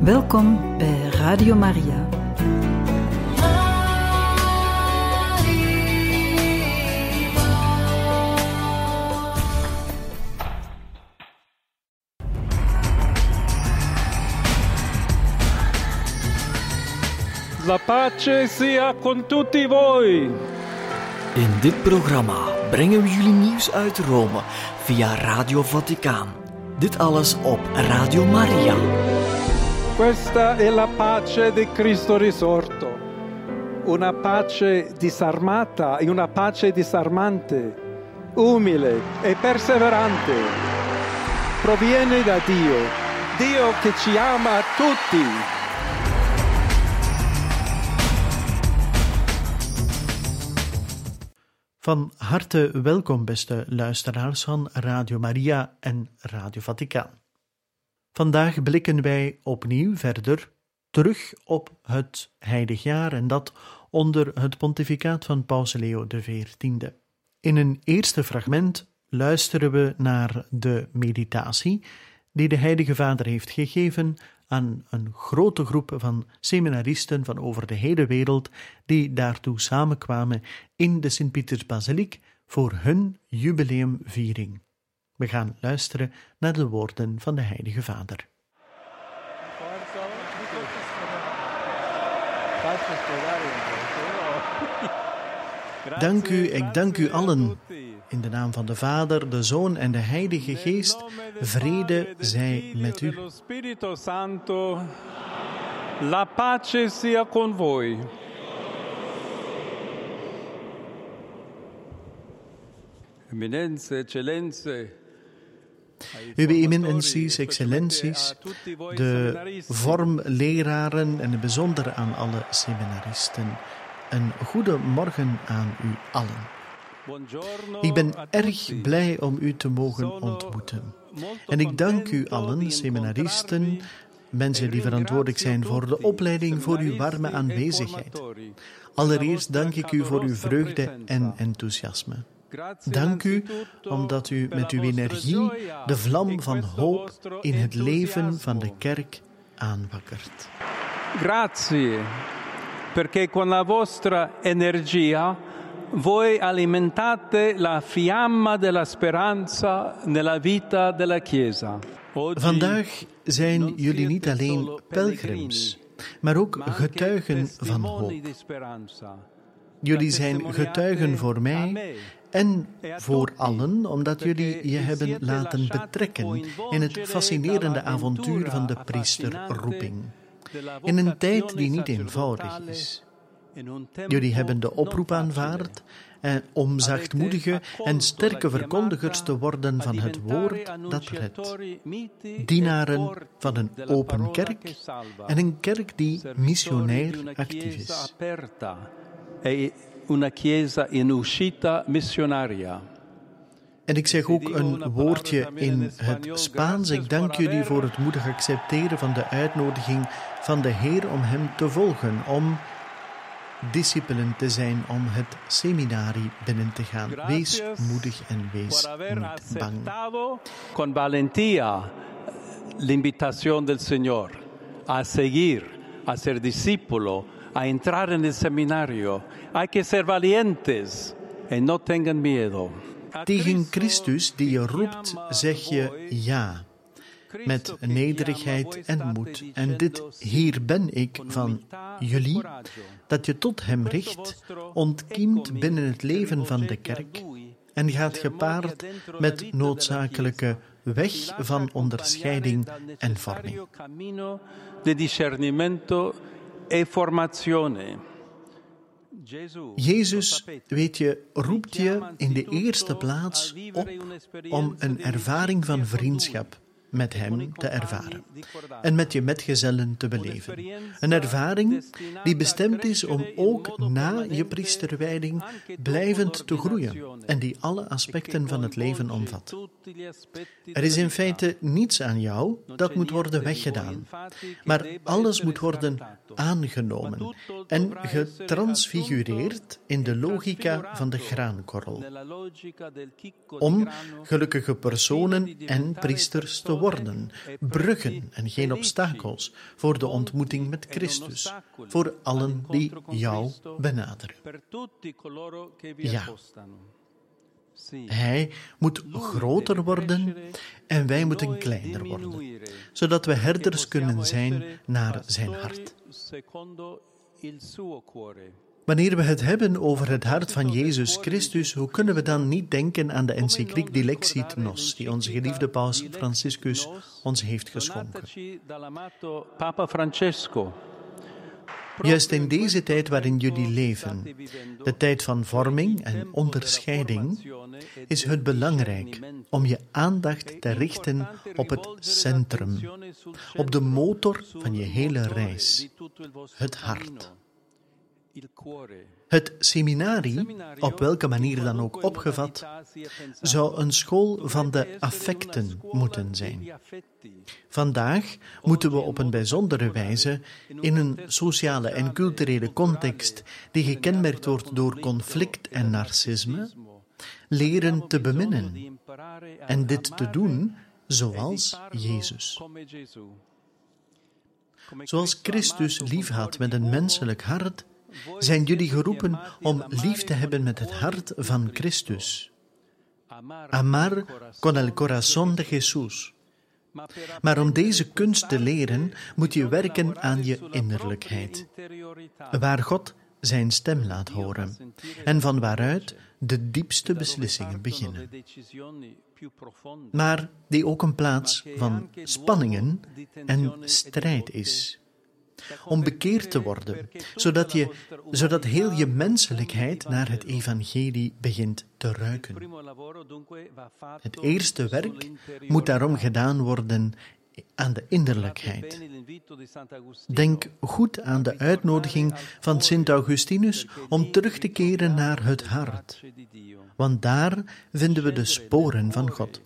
Welkom bij Radio Maria. La pace sia con tutti voi. In dit programma brengen we jullie nieuws uit Rome via Radio Vaticaan. Dit alles op Radio Maria. Questa è la pace di Cristo risorto. Una pace disarmata e una pace disarmante, umile e perseverante. Proviene da Dio, Dio che ci ama tutti. Van harte welkom, beste luisteraars van Radio Maria en Radio Vaticaan. Vandaag blikken wij opnieuw verder terug op het heilig jaar en dat onder het pontificaat van Paus Leo XIV. In een eerste fragment luisteren we naar de meditatie die de Heilige Vader heeft gegeven aan een grote groep van seminaristen van over de hele wereld die daartoe samenkwamen in de Sint-Pietersbasiliek voor hun jubileumviering. We gaan luisteren naar de woorden van de Heilige Vader. Ik dank u allen. In de naam van de Vader, de Zoon en de Heilige Geest, vrede zij met u. La pace sia con voi. Eminenze, eccellenze. Uwe eminenties, excellenties, de vormleraren en in het bijzonder aan alle seminaristen. Een goede morgen aan u allen. Ik ben erg blij om u te mogen ontmoeten. En ik dank u allen, seminaristen, mensen die verantwoordelijk zijn voor de opleiding, voor uw warme aanwezigheid. Allereerst dank ik u voor uw vreugde en enthousiasme. Dank u omdat u met uw energie de vlam van hoop in het leven van de kerk aanwakkert. Grazie, perché con la vostra energia voi alimentate la fiamma della speranza nella vita della Chiesa. Vandaag zijn jullie niet alleen pelgrims, maar ook getuigen van hoop. Jullie zijn getuigen voor mij en voor allen, omdat jullie je hebben laten betrekken in het fascinerende avontuur van de priesterroeping. In een tijd die niet eenvoudig is. Jullie hebben de oproep aanvaard om zachtmoedige en sterke verkondigers te worden van het woord dat redt. Dienaren van een open kerk en een kerk die missionair actief is. Una chiesa in uscita missionaria. En ik zeg ook een woordje in het Spaans. Ik dank jullie voor het moedig accepteren van de uitnodiging van de Heer om hem te volgen, om discipelen te zijn, om het seminarie binnen te gaan. Wees moedig en wees niet bang. Con valentia l'invitación del Señor a seguir, a ser discípulo, a entrar en el seminario. Hay que ser valientes y no tengan miedo. Tegen Christus die je roept, zeg je ja. Met nederigheid en moed. En dit hier ben ik van jullie, dat je tot hem richt, ontkiemt binnen het leven van de kerk en gaat gepaard met noodzakelijke weg van onderscheiding en vorming. De discernimento e formazione. Jezus, weet je, roept je in de eerste plaats op om een ervaring van vriendschap met hem te ervaren en met je metgezellen te beleven. Een ervaring die bestemd is om ook na je priesterwijding blijvend te groeien en die alle aspecten van het leven omvat. Er is in feite niets aan jou dat moet worden weggedaan, maar alles moet worden aangenomen en getransfigureerd in de logica van de graankorrel, om gelukkige personen en priesters te worden worden, bruggen en geen obstakels voor de ontmoeting met Christus, voor allen die jou benaderen. Ja, Hij moet groter worden en wij moeten kleiner worden, zodat we herders kunnen zijn naar zijn hart. Wanneer we het hebben over het hart van Jezus Christus, hoe kunnen we dan niet denken aan de encycliek Dilexit Nos, die onze geliefde paus Franciscus ons heeft geschonken? Juist in deze tijd waarin jullie leven, de tijd van vorming en onderscheiding, is het belangrijk om je aandacht te richten op het centrum, op de motor van je hele reis, het hart. Het seminarie, op welke manier dan ook opgevat, zou een school van de affecten moeten zijn. Vandaag moeten we op een bijzondere wijze in een sociale en culturele context die gekenmerkt wordt door conflict en narcisme, leren te beminnen en dit te doen zoals Jezus. Zoals Christus lief had met een menselijk hart, zijn jullie geroepen om lief te hebben met het hart van Christus. Amar con el corazón de Jesús. Maar om deze kunst te leren, moet je werken aan je innerlijkheid, waar God zijn stem laat horen en van waaruit de diepste beslissingen beginnen. Maar die ook een plaats van spanningen en strijd is. Om bekeerd te worden, zodat heel je menselijkheid naar het evangelie begint te ruiken. Het eerste werk moet daarom gedaan worden aan de innerlijkheid. Denk goed aan de uitnodiging van Sint Augustinus om terug te keren naar het hart, want daar vinden we de sporen van God.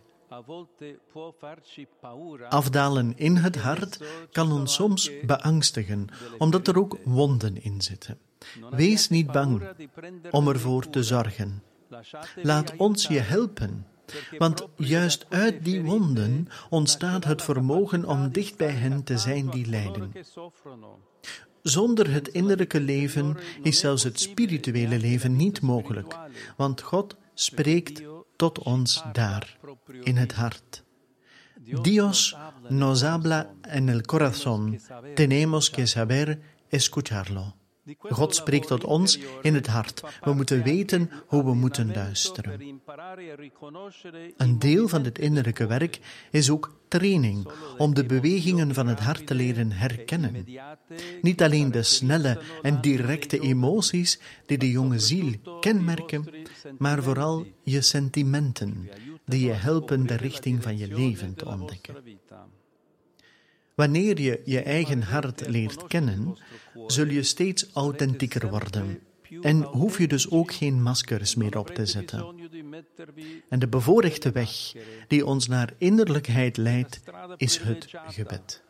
Afdalen in het hart kan ons soms beangstigen, omdat er ook wonden in zitten. Wees niet bang om ervoor te zorgen. Laat ons je helpen, want juist uit die wonden ontstaat het vermogen om dicht bij hen te zijn die lijden. Zonder het innerlijke leven is zelfs het spirituele leven niet mogelijk, want God spreekt tot ons daar, in het hart. Dios nos habla en el corazón, tenemos que saber escucharlo. God spreekt tot ons in het hart. We moeten weten hoe we moeten luisteren. Een deel van dit innerlijke werk is ook training, om de bewegingen van het hart te leren herkennen. Niet alleen de snelle en directe emoties die de jonge ziel kenmerken, maar vooral je sentimenten, die je helpen de richting van je leven te ontdekken. Wanneer je je eigen hart leert kennen, zul je steeds authentieker worden en hoef je dus ook geen maskers meer op te zetten. En de bevoorrechte weg die ons naar innerlijkheid leidt, is het gebed.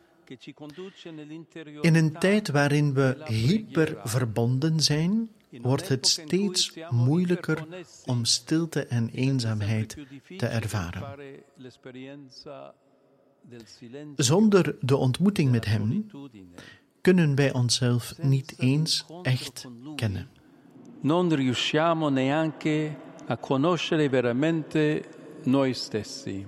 In een tijd waarin we hyperverbonden zijn, wordt het steeds moeilijker om stilte en eenzaamheid te ervaren. Zonder de ontmoeting met Hem kunnen wij onszelf niet eens echt kennen. Non riusciamo neanche a conoscere veramente noi stessi.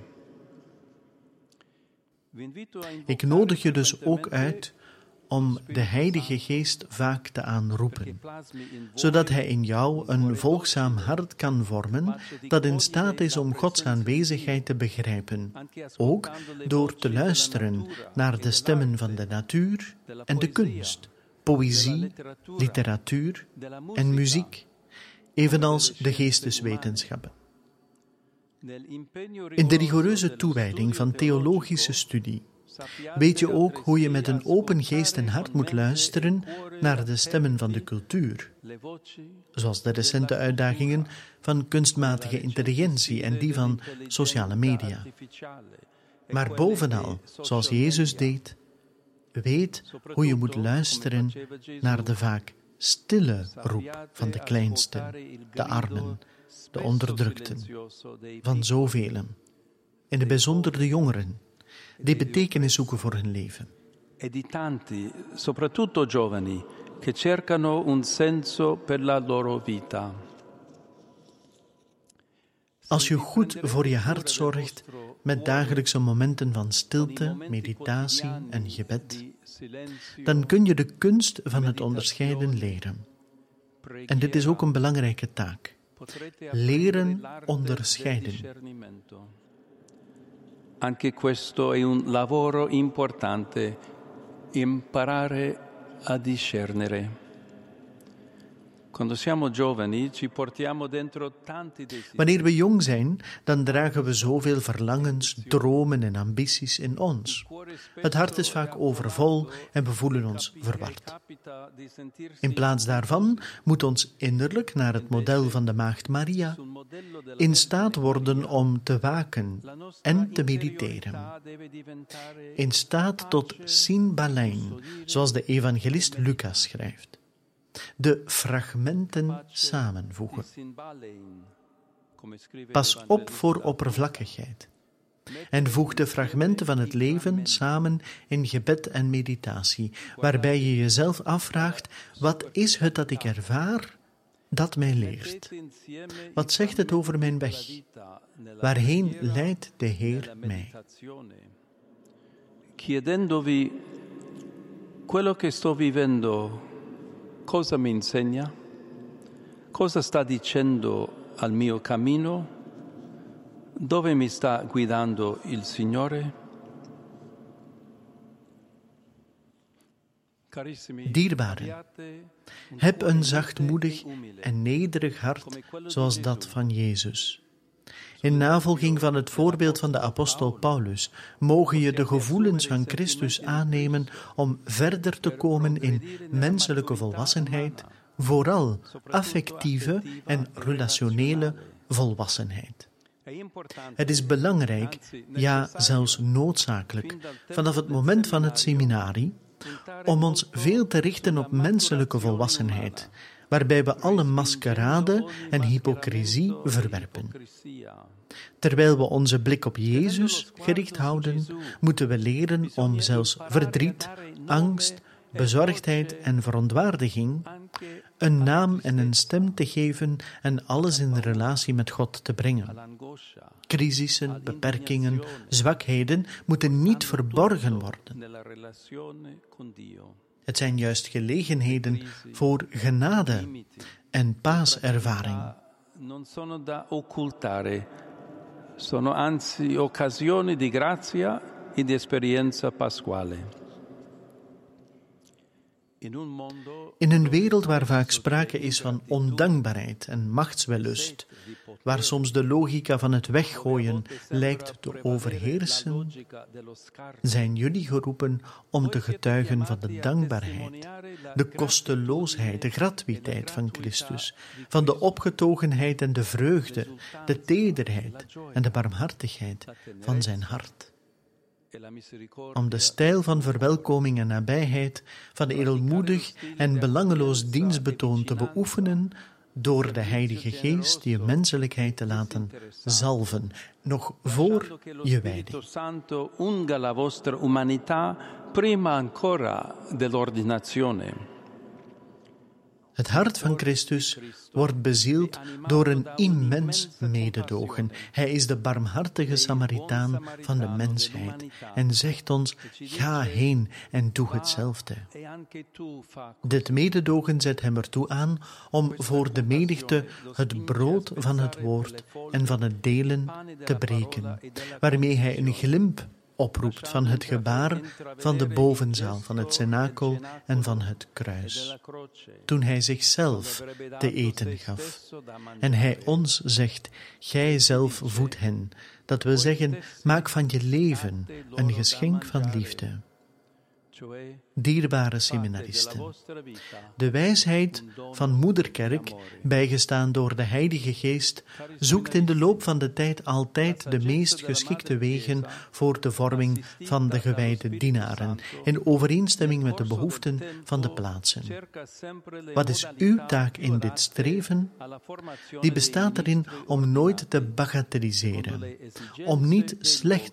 Ik nodig je dus ook uit om de Heilige Geest vaak te aanroepen, zodat Hij in jou een volgzaam hart kan vormen dat in staat is om Gods aanwezigheid te begrijpen, ook door te luisteren naar de stemmen van de natuur en de kunst, poëzie, literatuur en muziek, evenals de geesteswetenschappen. In de rigoureuze toewijding van theologische studie weet je ook hoe je met een open geest en hart moet luisteren naar de stemmen van de cultuur, zoals de recente uitdagingen van kunstmatige intelligentie en die van sociale media. Maar bovenal, zoals Jezus deed, weet hoe je moet luisteren naar de vaak stille roep van de kleinsten, de armen, de onderdrukten, van zoveel, in het bijzonder de jongeren, die betekenis zoeken voor hun leven. E di tanti, soprattutto giovani, che cercano un senso per la loro vita. Als je goed voor je hart zorgt met dagelijkse momenten van stilte, meditatie en gebed, dan kun je de kunst van het onderscheiden leren. En dit is ook een belangrijke taak. Leren onderscheiden. Anche questo è un lavoro importante, imparare a discernere. Quando siamo giovani ci portiamo dentro tanti desideri. Wanneer we jong zijn, dan dragen we zoveel verlangens, dromen en ambities in ons. Het hart is vaak overvol en we voelen ons verward. In plaats daarvan moet ons innerlijk, naar het model van de Maagd Maria, in staat worden om te waken en te mediteren. In staat tot sinbalein, zoals de evangelist Lucas schrijft. De fragmenten samenvoegen. Pas op voor oppervlakkigheid. En voeg de fragmenten van het leven samen in gebed en meditatie, waarbij je jezelf afvraagt: wat is het dat ik ervaar dat mij leert? Wat zegt het over mijn weg? Waarheen leidt de Heer mij? Chiedendovi quello che sto vivendo cosa mi insegna? Cosa sta dicendo al mio cammino? Dove mi sta guidando il Signore? Dierbaren, heb een zachtmoedig en nederig hart zoals dat van Jezus. In navolging van het voorbeeld van de apostel Paulus, mogen je de gevoelens van Christus aannemen om verder te komen in menselijke volwassenheid, vooral affectieve en relationele volwassenheid. Het is belangrijk, ja zelfs noodzakelijk, vanaf het moment van het seminarie, om ons veel te richten op menselijke volwassenheid, waarbij we alle maskerade en hypocrisie verwerpen. Terwijl we onze blik op Jezus gericht houden, moeten we leren om zelfs verdriet, angst, bezorgdheid en verontwaardiging een naam en een stem te geven en alles in relatie met God te brengen. Crisissen, beperkingen, zwakheden moeten niet verborgen worden. Het zijn juist gelegenheden voor genade en paaservaring. Non sono da occultare, sono anzi occasioni di grazia e di esperienza pasquale. In een wereld waar vaak sprake is van ondankbaarheid en machtswellust, waar soms de logica van het weggooien lijkt te overheersen, zijn jullie geroepen om te getuigen van de dankbaarheid, de kosteloosheid, de gratuïteit van Christus, van de opgetogenheid en de vreugde, de tederheid en de barmhartigheid van zijn hart. Om de stijl van verwelkoming en nabijheid, van edelmoedig en belangeloos dienstbetoon te beoefenen, door de Heilige Geest je menselijkheid te laten zalven, nog voor je wijding. Unga la vostra umanità prima ancora dell'ordinazione. Het hart van Christus wordt bezield door een immens mededogen. Hij is de barmhartige Samaritaan van de mensheid en zegt ons: ga heen en doe hetzelfde. Dit mededogen zet hem ertoe aan om voor de menigte het brood van het woord en van het delen te breken, waarmee hij een glimp oproept van het gebaar van de bovenzaal, van het cenakel en van het kruis. Toen hij zichzelf te eten gaf. En hij ons zegt: gij zelf voedt hen. Dat wil zeggen, maak van je leven een geschenk van liefde. Dierbare seminaristen, de wijsheid van Moederkerk, bijgestaan door de Heilige Geest, zoekt in de loop van de tijd altijd de meest geschikte wegen voor de vorming van de gewijde dienaren, in overeenstemming met de behoeften van de plaatsen. Wat is uw taak in dit streven? Die bestaat erin om nooit te bagatelliseren, om niet slechts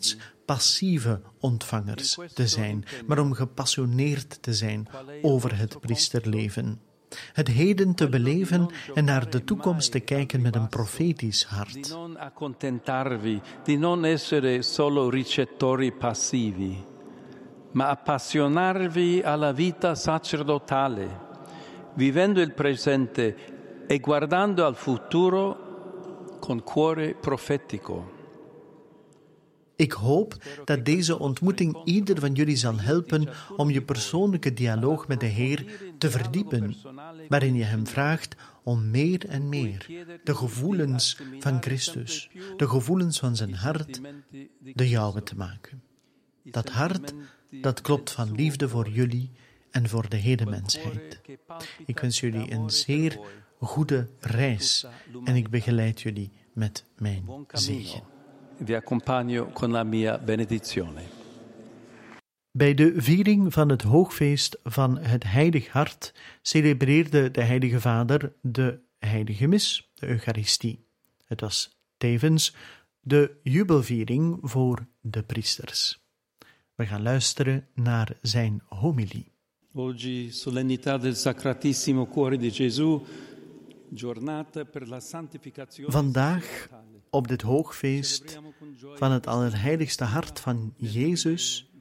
passieve ontvangers te zijn, maar om gepassioneerd te zijn over het priesterleven. Het heden te beleven en naar de toekomst te kijken met een profetisch hart. Di non accontentarvi, di non essere solo ricettori passivi, ma appassionarvi alla vita sacerdotale, vivendo il presente e guardando al futuro con cuore profetico. Ik hoop dat deze ontmoeting ieder van jullie zal helpen om je persoonlijke dialoog met de Heer te verdiepen, waarin je hem vraagt om meer en meer de gevoelens van Christus, de gevoelens van zijn hart, de jouwe te maken. Dat hart, dat klopt van liefde voor jullie en voor de hele mensheid. Ik wens jullie een zeer goede reis en ik begeleid jullie met mijn zegen. Vi accompagno con la mia benedizione. Bij de viering van het hoogfeest van het Heilig Hart celebreerde de Heilige Vader de Heilige Mis, de Eucharistie. Het was tevens de jubelviering voor de priesters. We gaan luisteren naar zijn homilie. Oggi, solennità del Sacratissimo Cuore di Gesù, giornata per la santificazione. Vandaag, op dit hoogfeest van het Allerheiligste Hart van Jezus,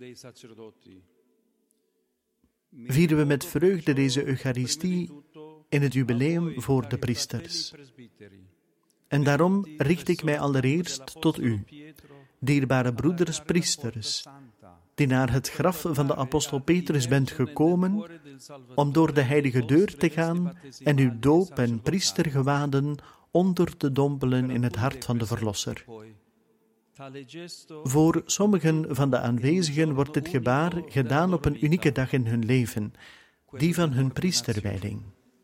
vieren we met vreugde deze Eucharistie in het jubileum voor de priesters. En daarom richt ik mij allereerst tot u, dierbare broeders priesters, die naar het graf van de apostel Petrus bent gekomen om door de heilige deur te gaan en uw doop en priestergewaden onder te dompelen in het hart van de Verlosser. Voor sommigen van de aanwezigen wordt dit gebaar gedaan op een unieke dag in hun leven, die van hun priesterwijding.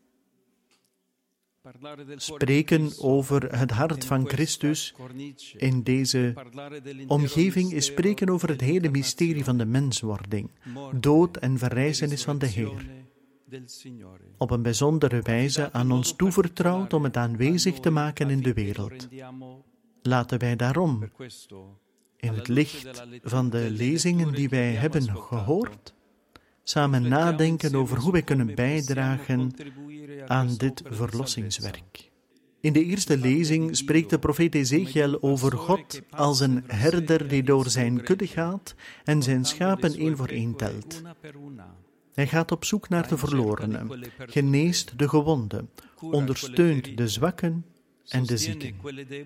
Spreken over het hart van Christus in deze omgeving is spreken over het hele mysterie van de menswording, dood en verrijzenis van de Heer. Op een bijzondere wijze aan ons toevertrouwd om het aanwezig te maken in de wereld. Laten wij daarom, in het licht van de lezingen die wij hebben gehoord, samen nadenken over hoe wij kunnen bijdragen aan dit verlossingswerk. In de eerste lezing spreekt de profeet Ezechiel over God als een herder die door zijn kudde gaat en zijn schapen één voor één telt. Hij gaat op zoek naar de verlorenen, geneest de gewonden, ondersteunt de zwakken en de zieken.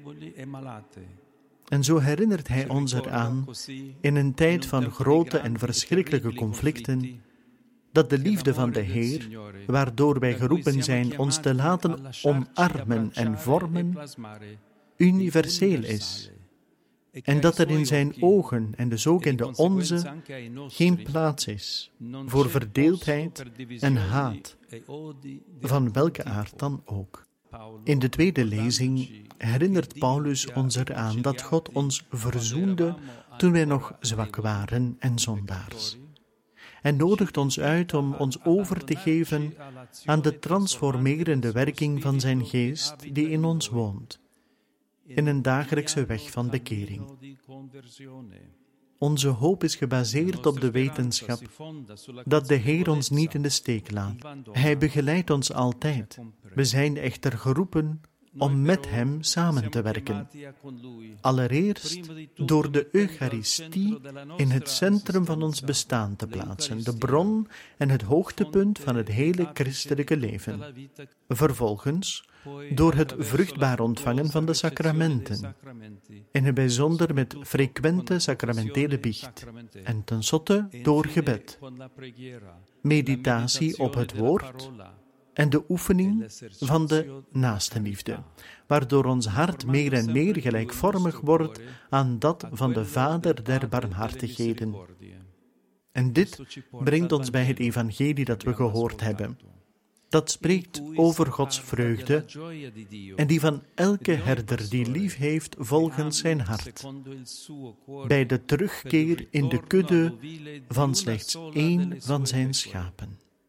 En zo herinnert hij ons eraan, in een tijd van grote en verschrikkelijke conflicten, dat de liefde van de Heer, waardoor wij geroepen zijn ons te laten omarmen en vormen, universeel is. En dat er in zijn ogen en dus ook in de onze geen plaats is voor verdeeldheid en haat, van welke aard dan ook. In de tweede lezing herinnert Paulus ons eraan dat God ons verzoende toen wij nog zwak waren en zondaars. En nodigt ons uit om ons over te geven aan de transformerende werking van zijn geest die in ons woont, in een dagelijkse weg van bekering. Onze hoop is gebaseerd op de wetenschap dat de Heer ons niet in de steek laat. Hij begeleidt ons altijd. We zijn echter geroepen om met hem samen te werken. Allereerst door de Eucharistie in het centrum van ons bestaan te plaatsen, de bron en het hoogtepunt van het hele christelijke leven. Vervolgens door het vruchtbaar ontvangen van de sacramenten, in het bijzonder met frequente sacramentele biecht, en tenslotte door gebed, meditatie op het woord en de oefening van de naastenliefde, waardoor ons hart meer en meer gelijkvormig wordt aan dat van de Vader der barmhartigheden. En dit brengt ons bij het evangelie dat we gehoord hebben. Dat spreekt over Gods vreugde en die van elke herder die lief heeft volgens zijn hart, bij de terugkeer in de kudde van slechts één van zijn schapen.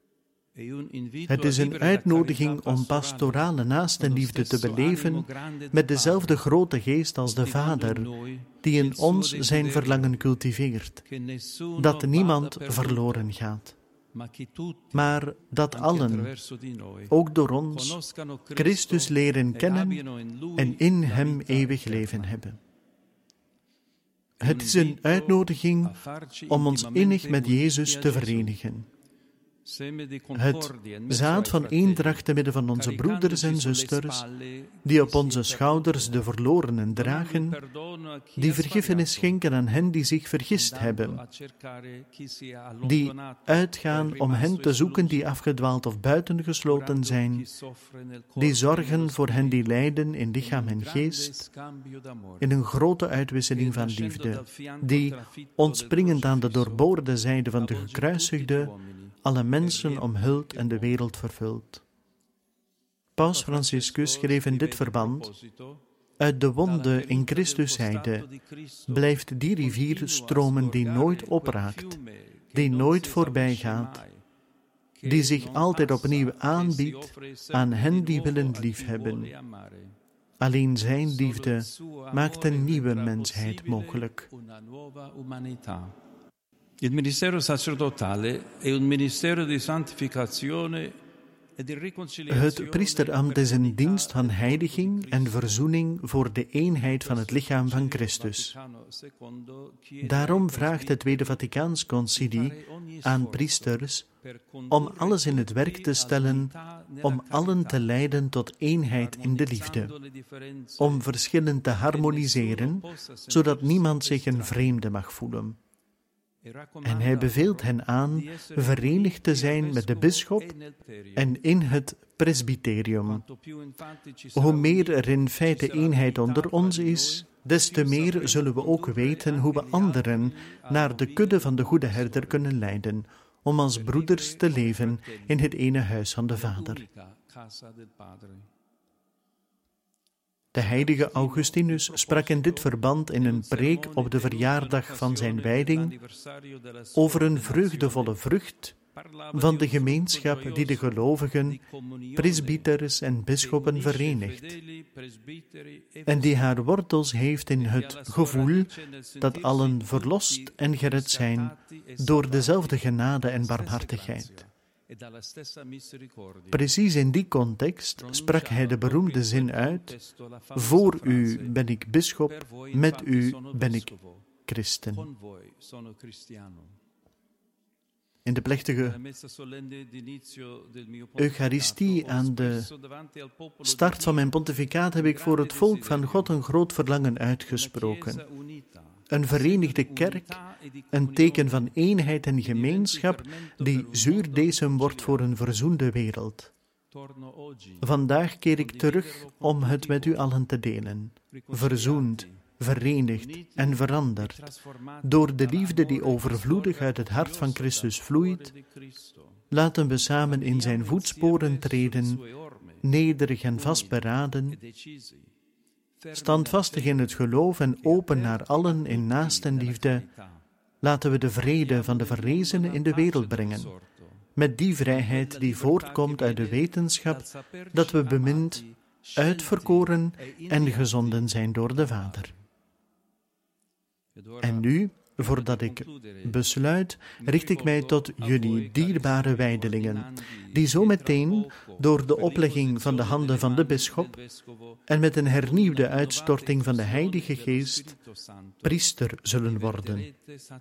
Het is een uitnodiging om pastorale naastenliefde te beleven met dezelfde grote geest als de Vader, die in ons zijn verlangen cultiveert, dat niemand verloren gaat, maar dat allen, ook door ons, Christus leren kennen en in Hem eeuwig leven hebben. Het is een uitnodiging om ons innig met Jezus te verenigen. Het zaad van eendracht te midden van onze broeders en zusters, die op onze schouders de verlorenen dragen, die vergiffenis schenken aan hen die zich vergist hebben, die uitgaan om hen te zoeken die afgedwaald of buitengesloten zijn, die zorgen voor hen die lijden in lichaam en geest, in een grote uitwisseling van liefde, die, ontspringend aan de doorboorde zijde van de gekruisigde, alle mensen omhult en de wereld vervult. Paus Franciscus schreef in dit verband: uit de wonde in Christus zijde blijft die rivier stromen die nooit opraakt, die nooit voorbij gaat, die zich altijd opnieuw aanbiedt aan hen die willen liefhebben. Alleen zijn liefde maakt een nieuwe mensheid mogelijk. Il ministero sacerdotale è un ministero di santificazione e di riconciliazione. Het priesterambt is een dienst van heiliging en verzoening voor de eenheid van het lichaam van Christus. Daarom vraagt het Tweede Vaticaans Concilie aan priesters om alles in het werk te stellen om allen te leiden tot eenheid in de liefde, om verschillen te harmoniseren, zodat niemand zich een vreemde mag voelen. En hij beveelt hen aan verenigd te zijn met de bisschop en in het presbyterium. Hoe meer er in feite eenheid onder ons is, des te meer zullen we ook weten hoe we anderen naar de kudde van de goede herder kunnen leiden, om als broeders te leven in het ene huis van de Vader. De heilige Augustinus sprak in dit verband in een preek op de verjaardag van zijn wijding over een vreugdevolle vrucht van de gemeenschap die de gelovigen, presbyters en bisschoppen verenigt, en die haar wortels heeft in het gevoel dat allen verlost en gered zijn door dezelfde genade en barmhartigheid. Precies in die context sprak hij de beroemde zin uit: voor u ben ik bisschop, met u ben ik christen. In de plechtige Eucharistie aan de start van mijn pontificaat heb ik voor het volk van God een groot verlangen uitgesproken. Een verenigde kerk, een teken van eenheid en gemeenschap die zuurdesem wordt voor een verzoende wereld. Vandaag keer ik terug om het met u allen te delen, verzoend, verenigd en veranderd door de liefde die overvloedig uit het hart van Christus vloeit. Laten we samen in zijn voetsporen treden, nederig en vastberaden, standvastig in het geloof en open naar allen in naastenliefde. Laten we de vrede van de verrezenen in de wereld brengen, met die vrijheid die voortkomt uit de wetenschap dat we bemind, uitverkoren en gezonden zijn door de Vader. En nu, voordat ik besluit, richt ik mij tot jullie dierbare wijdelingen, die zo meteen door de oplegging van de handen van de bisschop en met een hernieuwde uitstorting van de Heilige Geest priester zullen worden.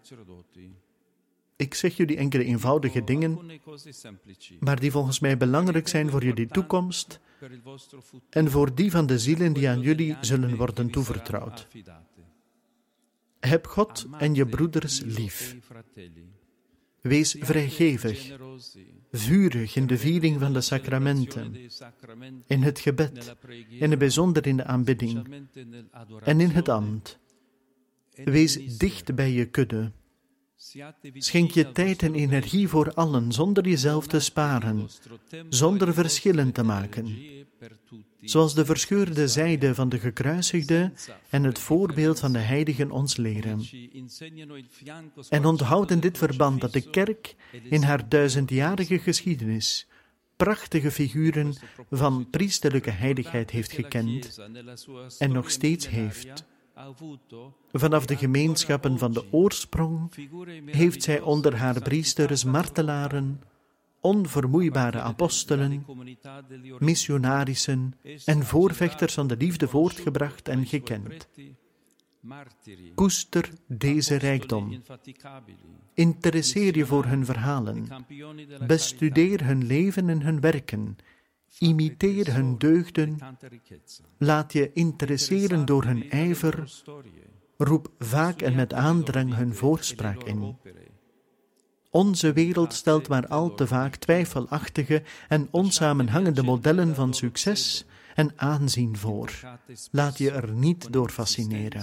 Ik zeg jullie enkele eenvoudige dingen, maar die volgens mij belangrijk zijn voor jullie toekomst en voor die van de zielen die aan jullie zullen worden toevertrouwd. Heb God en je broeders lief. Wees vrijgevig, vurig in de viering van de sacramenten, in het gebed, in het bijzonder in de aanbidding en in het ambt. Wees dicht bij je kudde, Schenk je tijd en energie voor allen, zonder jezelf te sparen, zonder verschillen te maken. Zoals de verscheurde zijde van de gekruisigde en het voorbeeld van de heiligen ons leren. En onthoud in dit verband dat de kerk in haar 1000-jarige geschiedenis prachtige figuren van priesterlijke heiligheid heeft gekend en nog steeds heeft. Vanaf de gemeenschappen van de oorsprong heeft zij onder haar priesters martelaren, onvermoeibare apostelen, missionarissen en voorvechters van de liefde voortgebracht en gekend. Koester deze rijkdom. Interesseer je voor hun verhalen. Bestudeer hun leven en hun werken. Imiteer hun deugden. Laat je interesseren door hun ijver. Roep vaak en met aandrang hun voorspraak in. Onze wereld stelt maar al te vaak twijfelachtige en onsamenhangende modellen van succes en aanzien voor. Laat je er niet door fascineren.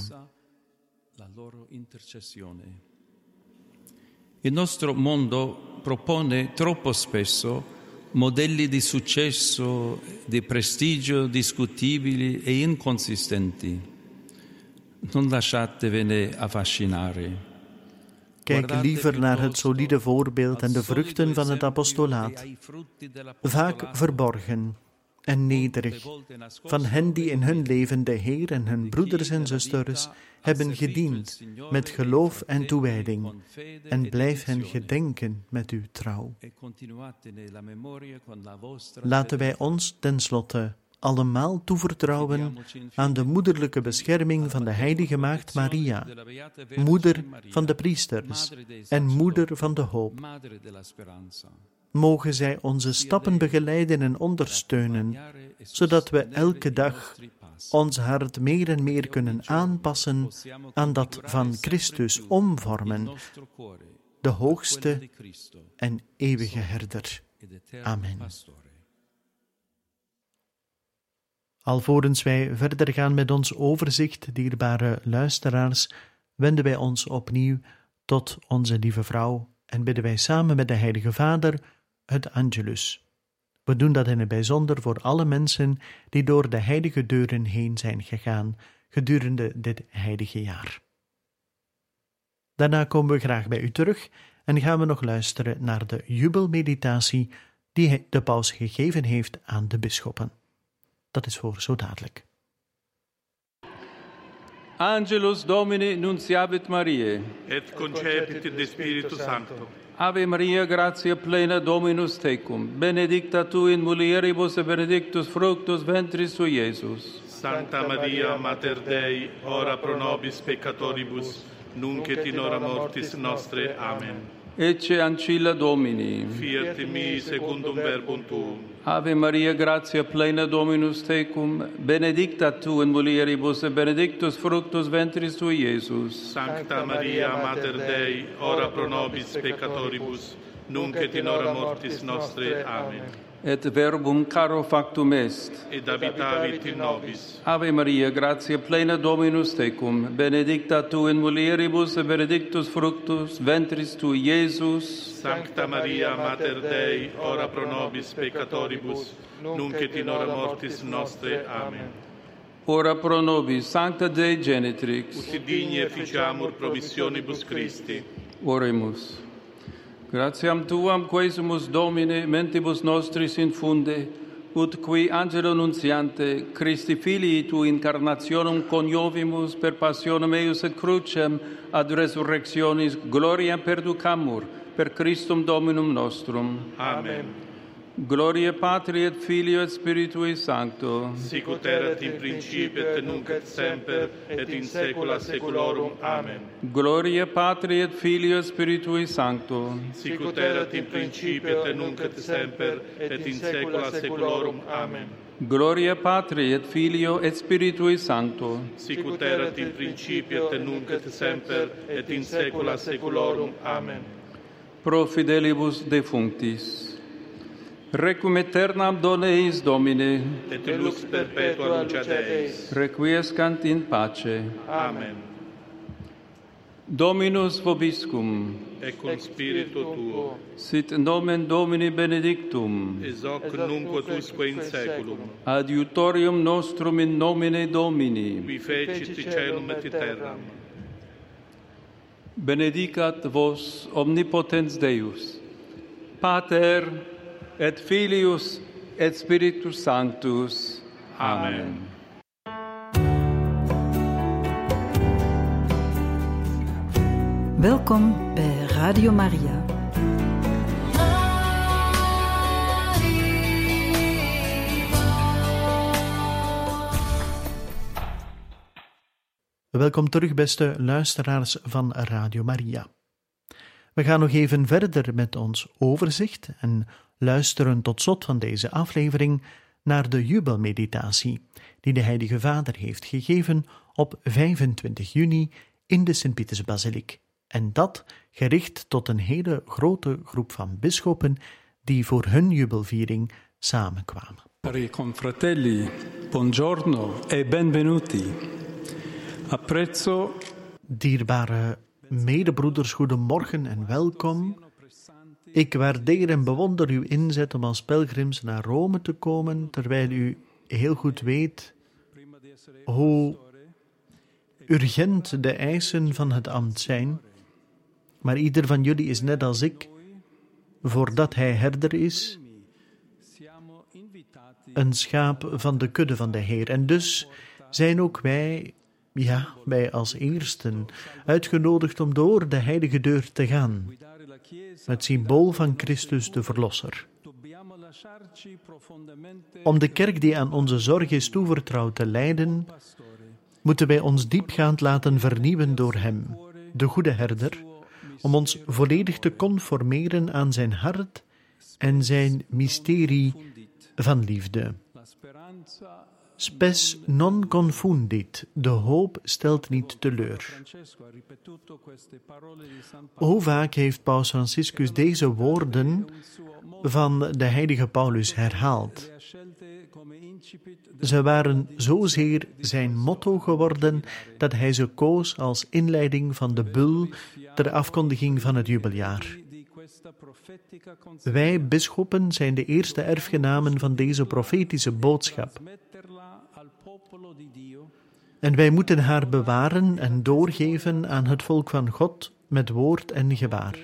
Il nostro mondo propone troppo spesso modelli di successo, di prestigio discutibili e inconsistenti. Non lasciatevene affascinare. Kijk liever naar het solide voorbeeld en de vruchten van het apostolaat, vaak verborgen en nederig, van hen die in hun leven de Heer en hun broeders en zusters hebben gediend met geloof en toewijding, en blijf hen gedenken met uw trouw. Laten wij ons tenslotte allemaal toevertrouwen aan de moederlijke bescherming van de heilige maagd Maria, moeder van de priesters en moeder van de hoop. Mogen zij onze stappen begeleiden en ondersteunen, zodat we elke dag ons hart meer en meer kunnen aanpassen aan dat van Christus omvormen, de hoogste en eeuwige herder. Amen. Alvorens wij verder gaan met ons overzicht, dierbare luisteraars, wenden wij ons opnieuw tot onze lieve vrouw en bidden wij samen met de Heilige Vader het Angelus. We doen dat in het bijzonder voor alle mensen die door de heilige deuren heen zijn gegaan gedurende dit heilige jaar. Daarna komen we graag bij u terug en gaan we nog luisteren naar de jubelmeditatie die de paus gegeven heeft aan de bisschoppen. Dat is voor zo dadelijk. Angelus Domini nunciavit Mariae. Et concepit in Spiritu Sancto. Ave Maria, gratia plena, Dominus tecum. Benedicta tu in mulieribus et benedictus fructus ventris tui, Iesus. Sancta Maria, Mater Dei, ora pro nobis peccatoribus, nunc et in hora mortis nostre. Amen. Ecce ancilla Domini. Fiat in mi secundum verbum tuum. Ave Maria, gratia plena, Dominus tecum. Benedicta tu in mulieribus et benedictus fructus ventris tui, Iesus. Sancta Maria, Mater Dei, ora pro nobis peccatoribus, nunc et in hora mortis nostre. Amen. Et verbum caro factum est. Et habitavit in nobis. Ave Maria, gratia plena, Dominus tecum. Benedicta tu in mulieribus et benedictus fructus ventris tui, Iesus. Sancta Maria, Mater Dei, ora pro nobis peccatoribus, nunc et in hora mortis nostre. Amen. Ora pro nobis, Sancta Dei Genitrix. Ut digni efficiamur promissionibus Christi. Oremus. Gratiam Tuam quesumus Domine mentibus nostris infunde, ut qui angelo nuntiante Christi Filii Tui incarnationem coniovimus per passionem eius et crucem ad resurrectionis gloriam perducamur per Christum Dominum nostrum. Amen. Gloria Patri et Filio et Spiritui Sancto. Sic ut erat in principio et nunc et semper et in saecula saeculorum. Amen. Gloria Patri et Filio et Spiritui Sancto. Sic ut erat in principio et nunc et semper et in saecula saeculorum. Amen. Gloria Patri et Filio et Spiritui Sancto. Sic ut erat in principio et nunc et semper et in saecula saeculorum. Amen. Pro fidelibus defunctis. Requiem aeternam dona eis Domine. Et lux perpetua luceat eis. Requiescant in pace. Amen. Dominus vobiscum. Et cum spiritu tuo. Sit nomen Domini benedictum. Ex hoc nunc et usque in saeculum. Adiutorium nostrum in nomine Domini. Qui fecit caelum et terram. Benedicat vos omnipotens Deus, Pater et Filius et Spiritus Sanctus. Amen. Welkom bij Radio Maria. Welkom terug, beste luisteraars van Radio Maria. We gaan nog even verder met ons overzicht en luisteren tot slot van deze aflevering naar de jubelmeditatie die de Heilige Vader heeft gegeven op 25 juni in de Sint-Pietersbasiliek. En dat gericht tot een hele grote groep van bisschoppen die voor hun jubelviering samenkwamen. Cari confratelli, buongiorno e benvenuti. Apprezzo. Dierbare medebroeders, goedemorgen en welkom. Ik waardeer en bewonder uw inzet om als pelgrims naar Rome te komen, terwijl u heel goed weet hoe urgent de eisen van het ambt zijn. Maar ieder van jullie is net als ik, voordat hij herder is, een schaap van de kudde van de Heer. En dus zijn ook wij als eersten uitgenodigd om door de heilige deur te gaan, het symbool van Christus de Verlosser. Om de kerk die aan onze zorg is toevertrouwd te leiden, moeten wij ons diepgaand laten vernieuwen door Hem, de goede herder, om ons volledig te conformeren aan zijn hart en zijn mysterie van liefde. Spes non confundit, de hoop stelt niet teleur. Hoe vaak heeft Paus Franciscus deze woorden van de heilige Paulus herhaald? Ze waren zozeer zijn motto geworden dat hij ze koos als inleiding van de bul ter afkondiging van het jubeljaar. Wij bisschoppen zijn de eerste erfgenamen van deze profetische boodschap. En wij moeten haar bewaren en doorgeven aan het volk van God met woord en gebaar.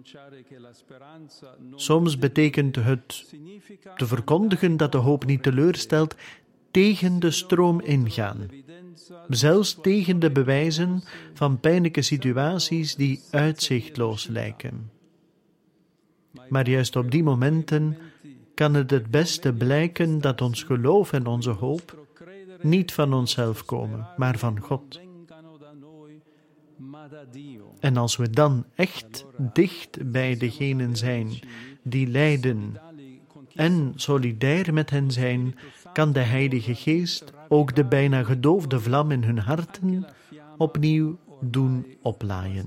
Soms betekent het te verkondigen dat de hoop niet teleurstelt, tegen de stroom ingaan. Zelfs tegen de bewijzen van pijnlijke situaties die uitzichtloos lijken. Maar juist op die momenten kan het beste blijken dat ons geloof en onze hoop niet van onszelf komen, maar van God. En als we dan echt dicht bij degenen zijn die lijden en solidair met hen zijn, kan de Heilige Geest ook de bijna gedoofde vlam in hun harten opnieuw doen oplaaien.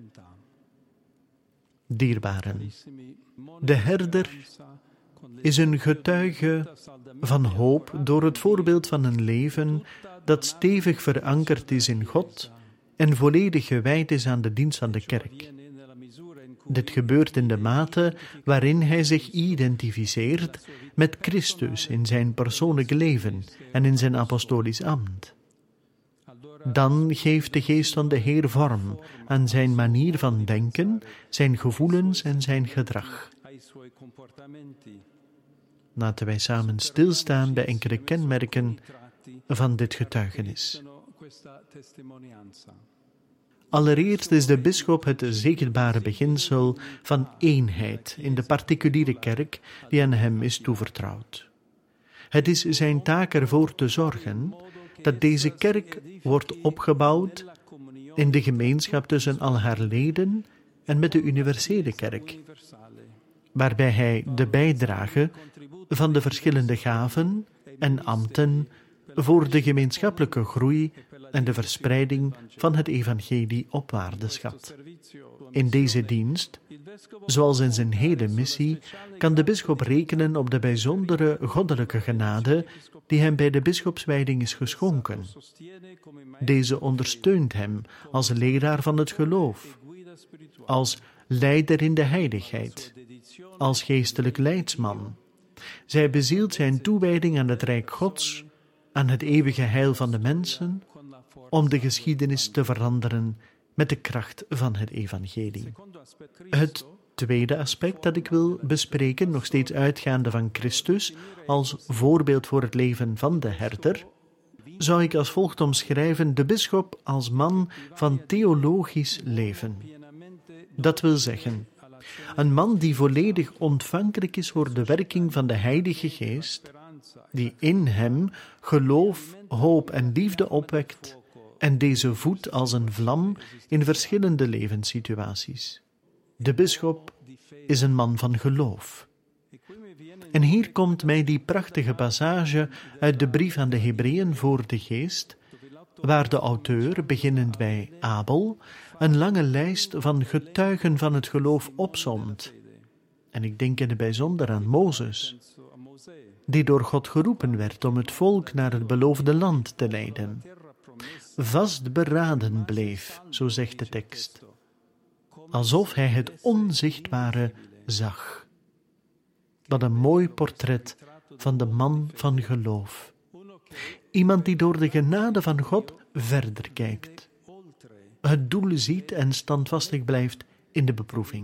Dierbaren, de herder is een getuige van hoop door het voorbeeld van een leven dat stevig verankerd is in God en volledig gewijd is aan de dienst van de kerk. Dit gebeurt in de mate waarin hij zich identificeert met Christus in zijn persoonlijk leven en in zijn apostolisch ambt. Dan geeft de geest van de Heer vorm aan zijn manier van denken, zijn gevoelens en zijn gedrag. Laten wij samen stilstaan bij enkele kenmerken van dit getuigenis. Allereerst is de bisschop het zichtbare beginsel van eenheid in de particuliere kerk die aan hem is toevertrouwd. Het is zijn taak ervoor te zorgen dat deze kerk wordt opgebouwd in de gemeenschap tussen al haar leden en met de universele kerk, waarbij hij de bijdrage van de verschillende gaven en ambten voor de gemeenschappelijke groei en de verspreiding van het evangelie op waardeschat. In deze dienst, zoals in zijn hele missie, kan de bisschop rekenen op de bijzondere goddelijke genade die hem bij de bisschopswijding is geschonken. Deze ondersteunt hem als leraar van het geloof, als leider in de heiligheid, als geestelijk leidsman. Zij bezielt zijn toewijding aan het Rijk Gods, aan het eeuwige heil van de mensen, om de geschiedenis te veranderen met de kracht van het evangelie. Het tweede aspect dat ik wil bespreken, nog steeds uitgaande van Christus als voorbeeld voor het leven van de herder, zou ik als volgt omschrijven: de bisschop als man van theologisch leven. Dat wil zeggen, een man die volledig ontvankelijk is voor de werking van de Heilige Geest, die in hem geloof, hoop en liefde opwekt en deze voedt als een vlam in verschillende levenssituaties. De bisschop is een man van geloof. En hier komt mij die prachtige passage uit de brief aan de Hebreeën voor de geest, waar de auteur, beginnend bij Abel, een lange lijst van getuigen van het geloof opsomt. En ik denk in het bijzonder aan Mozes, die door God geroepen werd om het volk naar het beloofde land te leiden. Vastberaden bleef, zo zegt de tekst, alsof hij het onzichtbare zag. Wat een mooi portret van de man van geloof. Iemand die door de genade van God verder kijkt, het doel ziet en standvastig blijft in de beproeving.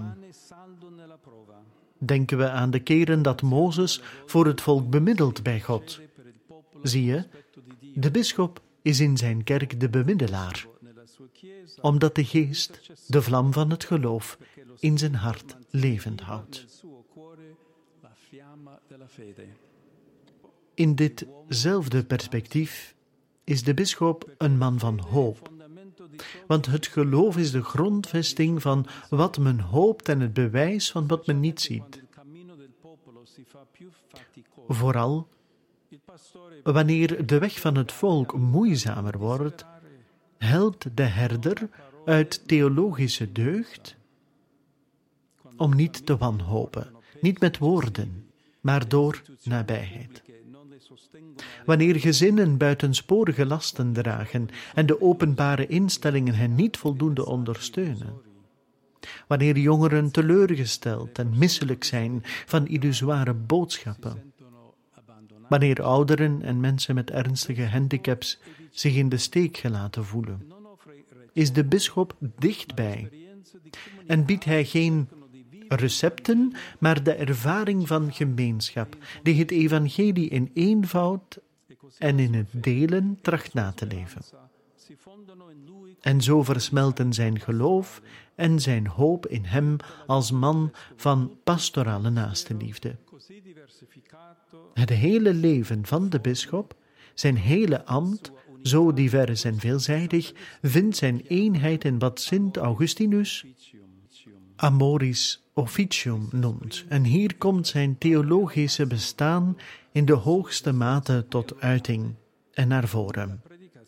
Denken we aan de keren dat Mozes voor het volk bemiddelt bij God. Zie je, de bisschop is in zijn kerk de bemiddelaar, omdat de geest, de vlam van het geloof, in zijn hart levend houdt. In ditzelfde perspectief is de bisschop een man van hoop, want het geloof is de grondvesting van wat men hoopt en het bewijs van wat men niet ziet. Vooral wanneer de weg van het volk moeizamer wordt, helpt de herder uit theologische deugd om niet te wanhopen, niet met woorden, maar door nabijheid. Wanneer gezinnen buitensporige lasten dragen en de openbare instellingen hen niet voldoende ondersteunen, wanneer jongeren teleurgesteld en misselijk zijn van illusoire boodschappen, wanneer ouderen en mensen met ernstige handicaps zich in de steek gelaten voelen, is de bisschop dichtbij en biedt hij geen recepten, maar de ervaring van gemeenschap, die het evangelie in eenvoud en in het delen tracht na te leven. En zo versmelten zijn geloof en zijn hoop in hem als man van pastorale naastenliefde. Het hele leven van de bisschop, zijn hele ambt, zo divers en veelzijdig, vindt zijn eenheid in wat Sint Augustinus amoris officium noemt. En hier komt zijn theologische bestaan in de hoogste mate tot uiting en naar voren.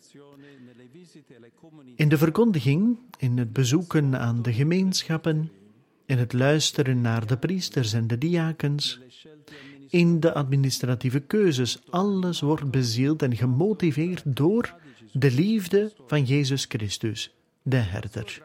In de verkondiging, in het bezoeken aan de gemeenschappen, in het luisteren naar de priesters en de diakens, in de administratieve keuzes, alles wordt bezield en gemotiveerd door de liefde van Jezus Christus, de herder.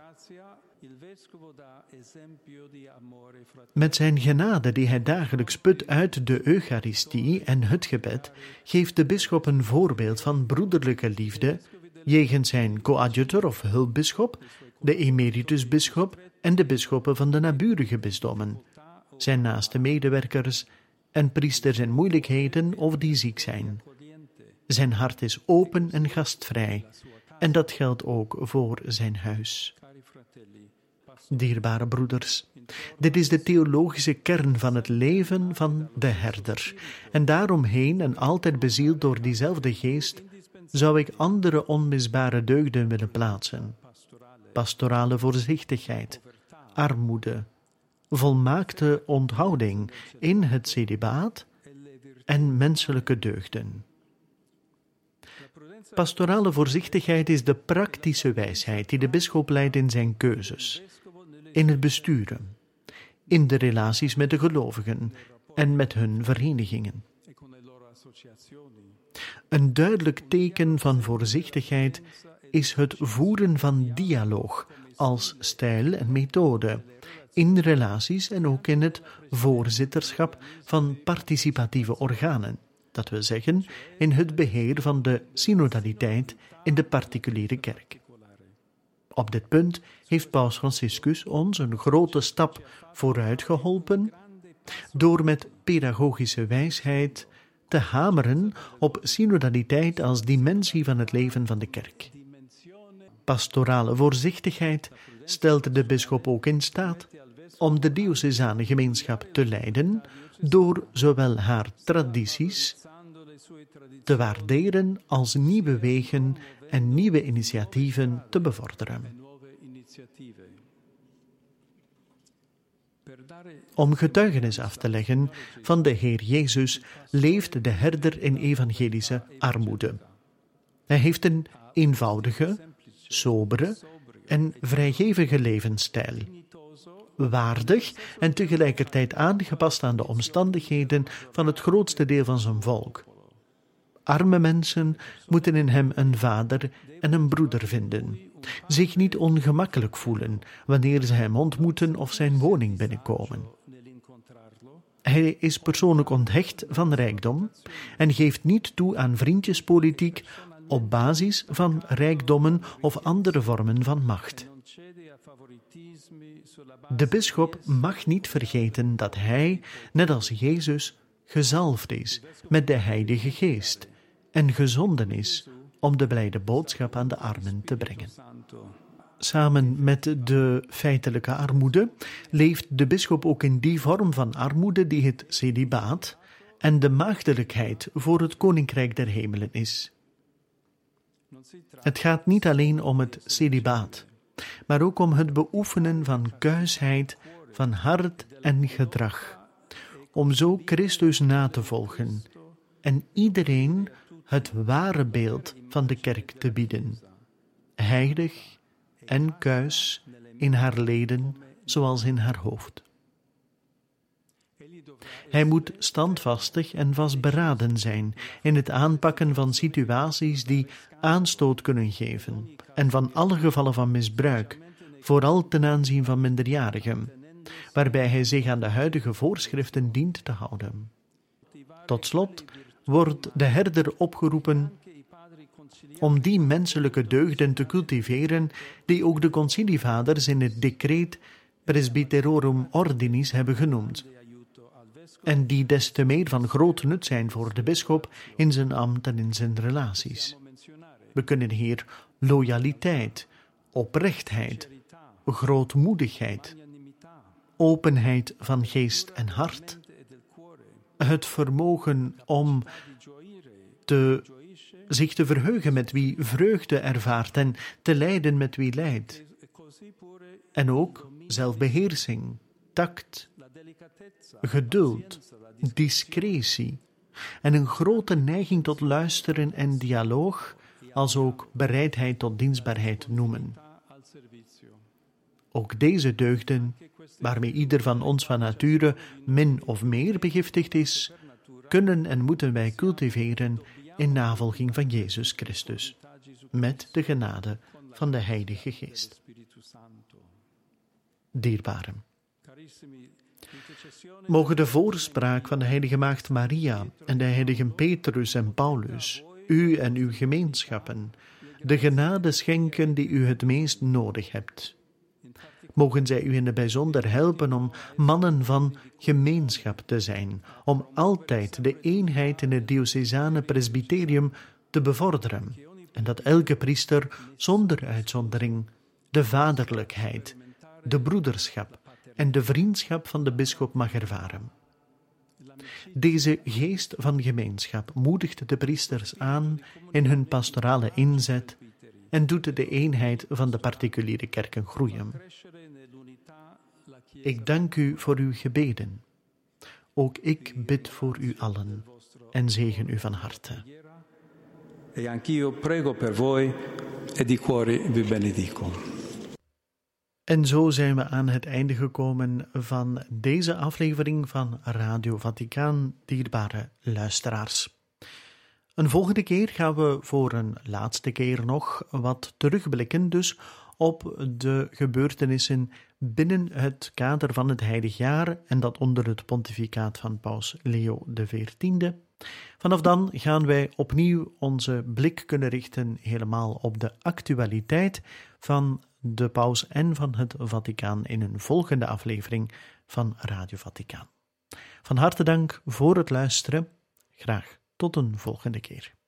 Met zijn genade die hij dagelijks put uit de Eucharistie en het gebed, geeft de bisschop een voorbeeld van broederlijke liefde jegens zijn coadjutor of hulpbisschop, de emeritusbisschop en de bisschoppen van de naburige bisdommen, zijn naaste medewerkers en priesters in moeilijkheden of die ziek zijn. Zijn hart is open en gastvrij, en dat geldt ook voor zijn huis. Dierbare broeders, dit is de theologische kern van het leven van de herder, en daaromheen en altijd bezield door diezelfde geest, zou ik andere onmisbare deugden willen plaatsen. Pastorale voorzichtigheid, armoede, volmaakte onthouding in het celibaat en menselijke deugden. Pastorale voorzichtigheid is de praktische wijsheid die de bisschop leidt in zijn keuzes, in het besturen, in de relaties met de gelovigen en met hun verenigingen. Een duidelijk teken van voorzichtigheid is het voeren van dialoog als stijl en methode, in relaties en ook in het voorzitterschap van participatieve organen, dat wil zeggen in het beheer van de synodaliteit in de particuliere kerk. Op dit punt heeft Paus Franciscus ons een grote stap vooruit geholpen door met pedagogische wijsheid te hameren op synodaliteit als dimensie van het leven van de kerk. Pastorale voorzichtigheid stelt de bisschop ook in staat om de diocesane gemeenschap te leiden door zowel haar tradities te waarderen als nieuwe wegen en nieuwe initiatieven te bevorderen. Om getuigenis af te leggen van de Heer Jezus leeft de herder in evangelische armoede. Hij heeft een eenvoudige, sobere en vrijgevige levensstijl. Waardig en tegelijkertijd aangepast aan de omstandigheden van het grootste deel van zijn volk. Arme mensen moeten in hem een vader en een broeder vinden, zich niet ongemakkelijk voelen wanneer ze hem ontmoeten of zijn woning binnenkomen. Hij is persoonlijk onthecht van rijkdom en geeft niet toe aan vriendjespolitiek op basis van rijkdommen of andere vormen van macht. De bisschop mag niet vergeten dat hij, net als Jezus, gezalfd is met de Heilige Geest en gezonden is om de blijde boodschap aan de armen te brengen. Samen met de feitelijke armoede leeft de bisschop ook in die vorm van armoede die het celibaat en de maagdelijkheid voor het Koninkrijk der Hemelen is. Het gaat niet alleen om het celibaat, maar ook om het beoefenen van kuisheid, van hart en gedrag, om zo Christus na te volgen en iedereen het ware beeld van de kerk te bieden, heilig en kuis in haar leden zoals in haar hoofd. Hij moet standvastig en vastberaden zijn in het aanpakken van situaties die aanstoot kunnen geven en van alle gevallen van misbruik, vooral ten aanzien van minderjarigen, waarbij hij zich aan de huidige voorschriften dient te houden. Tot slot wordt de herder opgeroepen om die menselijke deugden te cultiveren die ook de concilievaders in het decreet Presbyterorum Ordinis hebben genoemd, en die des te meer van groot nut zijn voor de bisschop in zijn ambt en in zijn relaties. We kunnen hier loyaliteit, oprechtheid, grootmoedigheid, openheid van geest en hart, het vermogen om zich te verheugen met wie vreugde ervaart en te lijden met wie lijdt. En ook zelfbeheersing, tact, geduld, discretie en een grote neiging tot luisteren en dialoog, als ook bereidheid tot dienstbaarheid noemen. Ook deze deugden, waarmee ieder van ons van nature min of meer begiftigd is, kunnen en moeten wij cultiveren in navolging van Jezus Christus, met de genade van de Heilige Geest. Dierbaren, mogen de voorspraak van de heilige maagd Maria en de heiligen Petrus en Paulus, u en uw gemeenschappen, de genade schenken die u het meest nodig hebt. Mogen zij u in het bijzonder helpen om mannen van gemeenschap te zijn, om altijd de eenheid in het diocesane presbyterium te bevorderen, en dat elke priester zonder uitzondering de vaderlijkheid, de broederschap en de vriendschap van de bisschop mag ervaren. Deze geest van gemeenschap moedigt de priesters aan in hun pastorale inzet en doet de eenheid van de particuliere kerken groeien. Ik dank u voor uw gebeden. Ook ik bid voor u allen en zegen u van harte. E anch'io prego per voi e di cuore vi benedico. En zo zijn we aan het einde gekomen van deze aflevering van Radio Vaticaan, dierbare luisteraars. Een volgende keer gaan we voor een laatste keer nog wat terugblikken dus op de gebeurtenissen binnen het kader van het Heilig Jaar en dat onder het pontificaat van Paus Leo XIV. Vanaf dan gaan wij opnieuw onze blik kunnen richten helemaal op de actualiteit van de paus en van het Vaticaan in een volgende aflevering van Radio Vaticaan. Van harte dank voor het luisteren. Graag tot een volgende keer.